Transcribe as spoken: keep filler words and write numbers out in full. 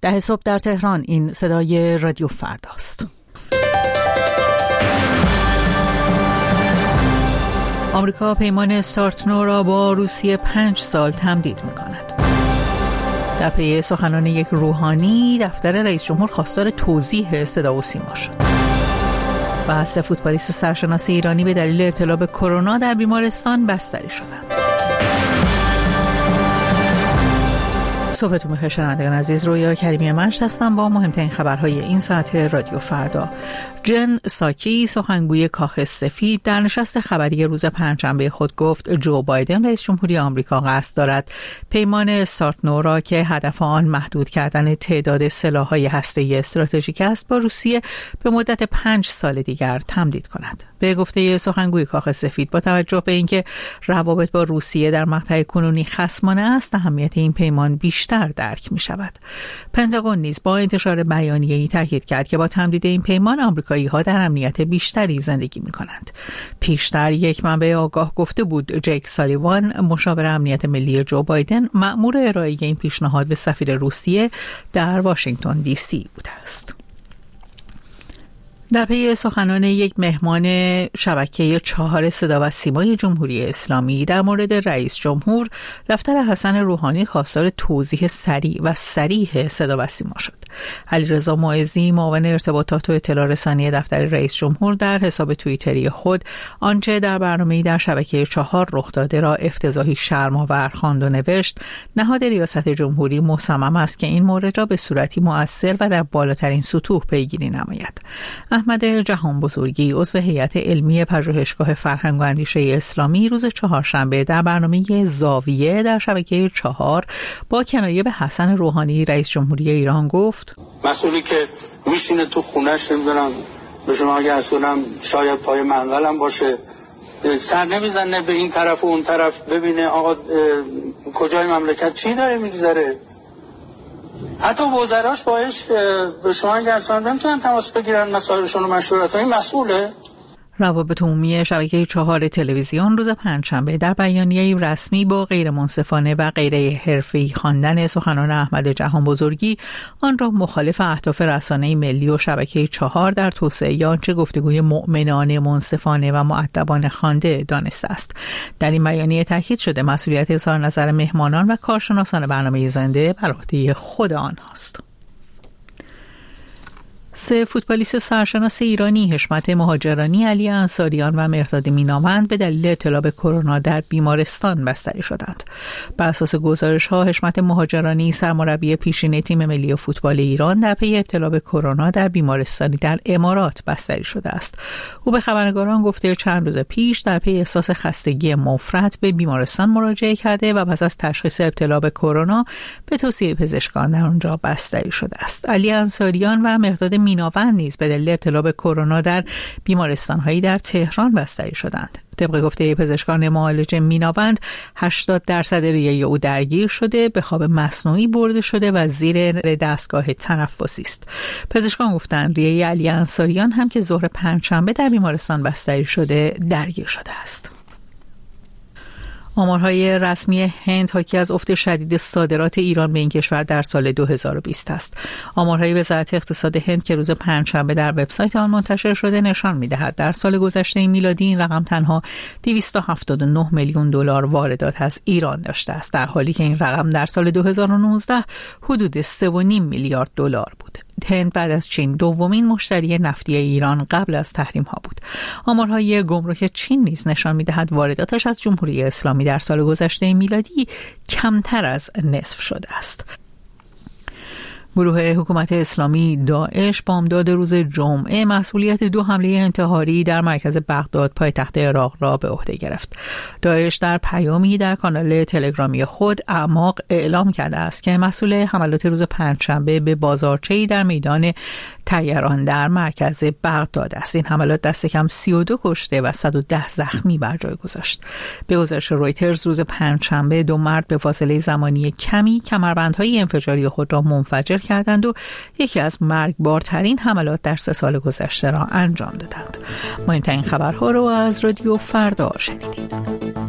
ده صبح در تهران. این صدای رادیو فرداست. آمریکا پیمان استارت نو را با روسیه پنج سال تمدید می‌کند. در پی سخنان یک روحانی، دفتر رئیس جمهور خواستار توضیح صدا و سیما شد. و سه فوتبالیست سرشناس ایرانی به دلیل ابتلا به کرونا در بیمارستان بستری شدند. صبحتون بخیر شنوندگان عزیز، رویا کریمی منشت هستم با مهمترین خبرهای این ساعت رادیو فردا. جن ساکی، سخنگوی کاخ سفید، در نشست خبری روز پنجشنبه خود گفت جو بایدن رئیس جمهوری آمریکا قصد دارد پیمان استارت نو را که هدف آن محدود کردن تعداد سلاح‌های هسته‌ای استراتژیک است با روسیه به مدت پنج سال دیگر تمدید کند. به گفته سخنگوی کاخ سفید، با توجه به اینکه روابط با روسیه در مقطع کنونی خصمانه است، اهمیت این پیمان بیشتر درک می شود. پنتاگون نیز با انتشار بیانیه‌ای تاکید کرد که با تمدید این پیمان آمریکایی ها در امنیت بیشتری زندگی می کنند. پیشتر یک منبع آگاه گفته بود جیک سالیوان، مشاور امنیت ملی جو بایدن، مأمور ارائه این پیشنهاد به سفیر روسیه در واشنگتن دی سی بوده است. در پی سخنان یک مهمان شبکه چهار صدا و سیمای جمهوری اسلامی در مورد رئیس جمهور، دفتر حسن روحانی خواستار توضیح سریع و صریح صدا و سیما شد. علیرضا معزی، معاون ارتباطات و اطلاع رسانی دفتر رئیس جمهور، در حساب توییتری خود آنچه در برنامه‌ای در شبکه چهار رخ داده را افتضاحی شرم‌آور خواند و نوشت: نهاد ریاست جمهوری مصمم است که این مورد را به صورتی مؤثر و در بالاترین سطوح پیگیری نماید. احمد جهان بزرگی، عضو هیئت علمی پژوهشگاه فرهنگ و اندیشه اسلامی، روز چهارشنبه در برنامه زاویه در شبکه چهار با کنایه به حسن روحانی رئیس جمهوری ایران گفت: مسئولی که میشینه تو خونه‌اش، نمیدونم به شما اگه اصولم شاید پای منقلم باشه، سر نمیزنه به این طرف و اون طرف ببینه آقا کجای مملکت چی داره میگذره. حتی وزراش باش به شما اگه اصلا نمیتونن تماس بگیرن مسائلشون و مشورت این مسئوله. روابط عمومی شبکه چهار تلویزیون روز پنجشنبه در بیانیه‌ای رسمی با غیر منصفانه و غیر حرفه‌ای خواندن سخنان احمد جهان بزرگی آن را مخالف اهداف رسانه ملی و شبکه چهار در توسعه آنچه گفتگوی مؤمنانه، منصفانه و مؤدبانه خوانده دانسته است. در این بیانیه تاکید شده مسئولیت اظهار نظر مهمانان و کارشناسان برنامه زنده بر عهده خود آنهاست. سه فوتبالیست سرشناس ایرانی، حشمت مهاجرانی، علی انصاریان و مهرداد مینامند، به دلیل ابتلا به کرونا در بیمارستان بستری شدند. بر اساس گزارش‌ها، حشمت مهاجرانی، سرمربی پیشین تیم ملی فوتبال ایران، در پی ابتلا به کرونا در بیمارستانی در امارات بستری شده است. او به خبرنگاران گفته چند روز پیش در پی احساس خستگی مفرط به بیمارستان مراجعه کرده و پس از تشخیص ابتلا به کرونا به توصیه پزشکان در آنجا بستری شده است. علی انصاریان و مهرداد میناوند نیز به دلیل ابتلا به کرونا در بیمارستان‌هایی در تهران بستری شدند. طبق گفته پزشکان معالج میناوند، هشتاد درصد ریه او درگیر شده، به خواب مصنوعی برده شده و زیر دستگاه تنفسی است. پزشکان گفتند ریه علی انصاریان هم که ظهر پنجشنبه در بیمارستان بستری شده درگیر شده است. آمارهای رسمی هند حاکی از افت شدید صادرات ایران به این کشور در سال دو هزار و بیست است. آمارهای وزارت اقتصاد هند که روز پنجشنبه در وبسایت آن منتشر شده نشان می‌دهد در سال گذشته میلادی این رقم تنها دویست و هفتاد و نه میلیون دلار واردات از ایران داشته است، در حالی که این رقم در سال دو هزار و نوزده حدود سه و نیم میلیارد دلار بود. هند بعد از چین دومین مشتری نفتی ایران قبل از تحریم ها بود. آمارهای گمرک چین نیز نشان می‌دهد وارداتش از جمهوری اسلامی در سال گذشته میلادی کمتر از نصف شده است. گروه حکومت اسلامی داعش بامداد روز جمعه مسئولیت دو حمله انتحاری در مرکز بغداد پایتخت عراق را به عهده گرفت. داعش در پیامی در کانال تلگرامی خود اعماق اعلام کرده است که مسئول حملات روز پنجشنبه به بازارچه‌ای در میدان طیران در مرکز بغداد است. این حملات دست کم سی و دو کشته و صد و ده زخمی بر جای گذاشت. به گزارش رویترز روز پنجشنبه دو مرد به فاصله زمانی کمی کمربندهای انفجاری خود را منفجر کردند و یکی از مرگبارترین حملات در سه سال گذشته را انجام دادند. مهمترین خبرها را از رادیو فردا شنیدید.